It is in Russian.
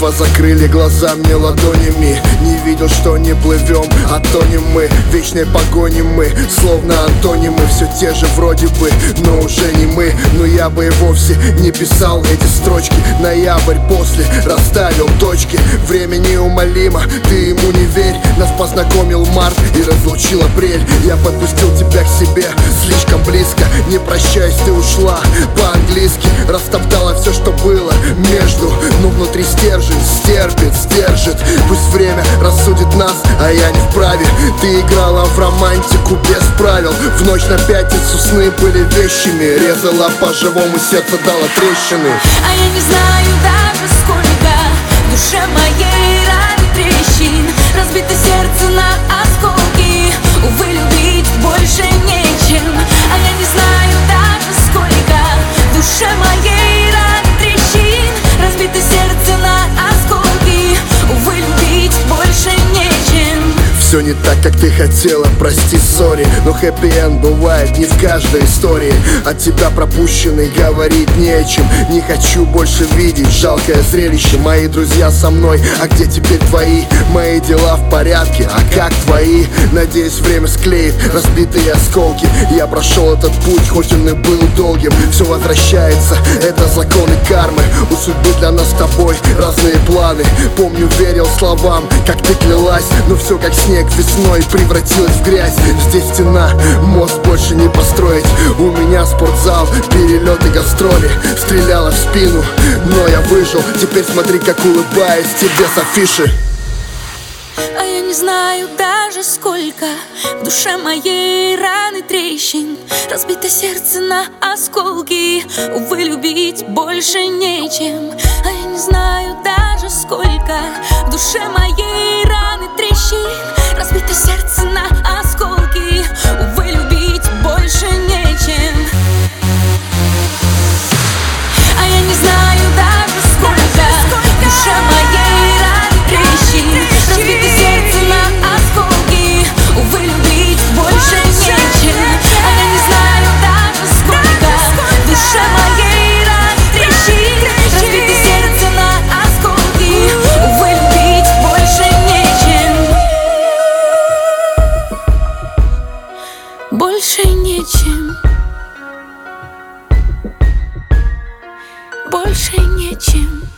едва закрыли глаза мне ладонями. Не видел, что не плывем, а тонем мы. Вечной погони мы, словно антонимы. Все те же вроде бы, но уже не мы. Но я бы и вовсе не писал эти строчки. Ноябрь после расставил точки. Время неумолимо, ты ему не верь. Нас познакомил март и разлучил апрель. Я подпустил тебя к себе слишком близко. Не прощаясь, ты ушла по-английски. Растоптала все, что было между. Но внутри стержень стерпит, сдержит. Пусть время рассудит нас, а я не вправе. Ты играла в романтику без правил. В ночь на пятницу сны были вещими. Резала по-живому, сердце дало трещины. А я не знаю даже сколько в душе моей раны трещин. Разбито сердце на осколки. Увы, любить больше нечем. А я не знаю даже сколько в душе моей раны трещин. Разбито сердце на осколки. Увы, любить больше нечем. Все не так, как ты хотела, прости, сори. Но хэппи-энд бывает не в каждой истории. От тебя пропущенный говорить не о чем. Не хочу больше видеть жалкое зрелище. Мои друзья со мной, а где теперь твои? Мои дела в порядке, а как твои? Надеюсь, время склеит разбитые осколки. Я прошел этот путь, хоть он и был долгим. Все возвращается, это законы кармы. У судьбы для нас с тобой разные планы. Помню, верил словам, как ты клялась. Но все как снег весной превратилась в грязь. Здесь стена, мост больше не построить. У меня спортзал, перелеты, гастроли. Стреляла в спину, но я выжил. Теперь смотри, как улыбаюсь тебе с афиши. А я не знаю даже сколько в душе моей раны трещин. Разбито сердце на осколки. Увы, любить больше нечем. А я не знаю даже сколько в душе моей раны трещин. Разбито сердце на осколки. Увы, любить больше нечем. А я не знаю даже сколько в душе моей раны трещин. Разбито сердце на осколки. Увы, любить больше нечем. А я не знаю даже сколько в душе моей раны трещин. Разбито сердце на осколки. Увы, любить больше нечем. Больше нечем. Больше нечем.